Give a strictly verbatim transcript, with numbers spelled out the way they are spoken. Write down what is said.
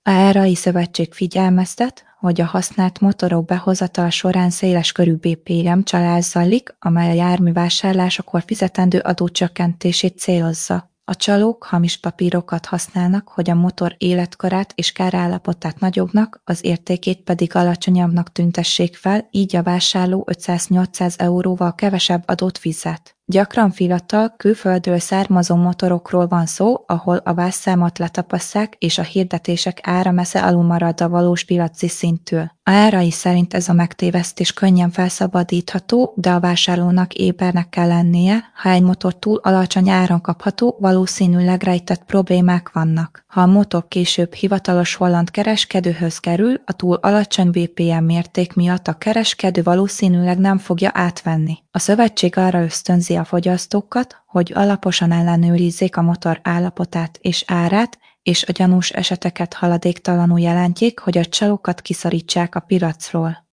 A Árai Szövetség figyelmeztet, hogy a használt motorok behozatala során széleskörű bé pé em csalás zajlik, amely a jármű vásárlásakor fizetendő adó csökkentését célozza. A csalók hamis papírokat használnak, hogy a motor életkorát és kárállapotát nagyobbnak, az értékét pedig alacsonyabbnak tüntessék fel, így a vásárló ötszáz-nyolcszáz euróval kevesebb adót fizet. Gyakran fiatal, külföldről származó motorokról van szó, ahol a vászszámot letapasszák, és a hirdetések ára messze alul marad a valós piaci szinttől. A Árai szerint ez a megtévesztés könnyen felszabadítható, de a vásárlónak ébernek kell lennie, ha egy motor túl alacsony áron kapható, valószínűleg rejtett problémák vannak. Ha a motor később hivatalos holland kereskedőhöz kerül, a túl alacsony bé pé em mérték miatt a kereskedő valószínűleg nem fogja átvenni. A szövetség arra ösztönzi a fogyasztókat, hogy alaposan ellenőrizzék a motor állapotát és árát, és a gyanús eseteket haladéktalanul jelentjék, hogy a csalókat kiszorítsák a piacról.